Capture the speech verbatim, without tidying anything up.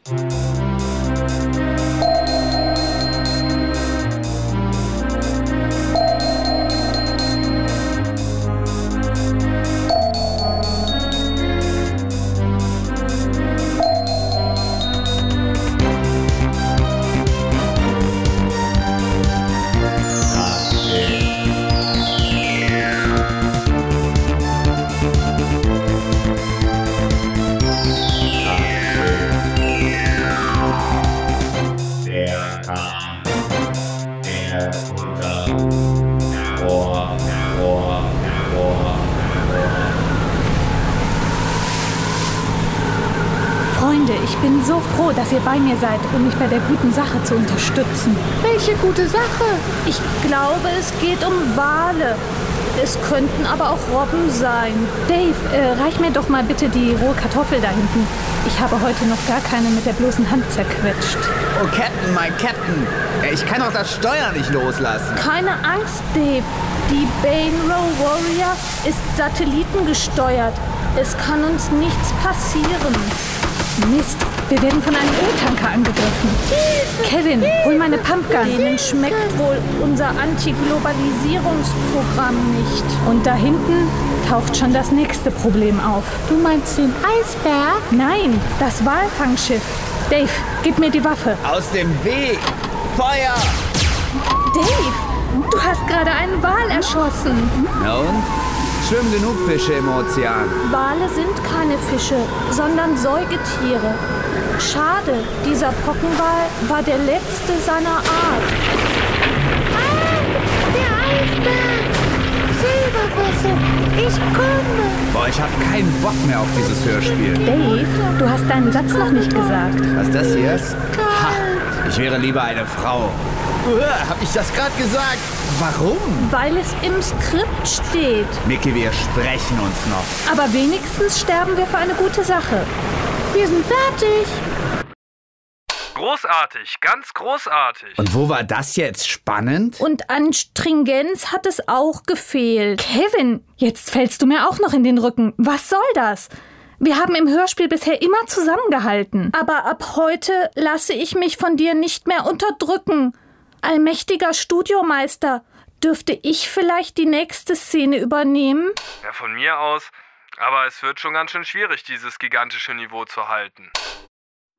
Freunde, ich bin so froh, dass ihr bei mir seid, um mich bei der guten Sache zu unterstützen. Welche gute Sache? Ich glaube, es geht um Wale. Es könnten aber auch Robben sein. Dave, äh, reich mir doch mal bitte die rohe Kartoffel da hinten. Ich habe heute noch gar keine mit der bloßen Hand zerquetscht. Oh, Captain, mein Captain. Ich kann doch das Steuer nicht loslassen. Keine Angst, Dave. Die Banerow Warrior ist satellitengesteuert. Es kann uns nichts passieren. Mist, wir werden von einem Öltanker angegriffen. Kevin, hol meine Pumpgun. Denen schmeckt wohl unser Antiglobalisierungsprogramm nicht. Und da hinten taucht schon das nächste Problem auf. Du meinst den Eisberg? Nein, das Walfangschiff. Dave, gib mir die Waffe. Aus dem Weg! Feuer! Dave, du hast gerade einen Wal erschossen. Na und? Schwimmen genug Fische im Ozean. Wale sind keine Fische, sondern Säugetiere. Schade, dieser Pockenwal war der letzte seiner Art. Ah, der Eisberg! Silberwasser, ich komme! Boah, ich hab keinen Bock mehr auf dieses Hörspiel. Dave, du hast deinen Satz noch nicht gesagt. Was ist das hier? Ha, ich wäre lieber eine Frau. Uah, hab ich das gerade gesagt? Warum? Weil es im Skript steht. Micky, wir sprechen uns noch. Aber wenigstens sterben wir für eine gute Sache. Wir sind fertig. Großartig, ganz großartig. Und wo war das jetzt? Spannend? Und an Stringenz hat es auch gefehlt. Kevin, jetzt fällst du mir auch noch in den Rücken. Was soll das? Wir haben im Hörspiel bisher immer zusammengehalten. Aber ab heute lasse ich mich von dir nicht mehr unterdrücken. Allmächtiger Studiomeister, dürfte ich vielleicht die nächste Szene übernehmen? Ja, von mir aus. Aber es wird schon ganz schön schwierig, dieses gigantische Niveau zu halten.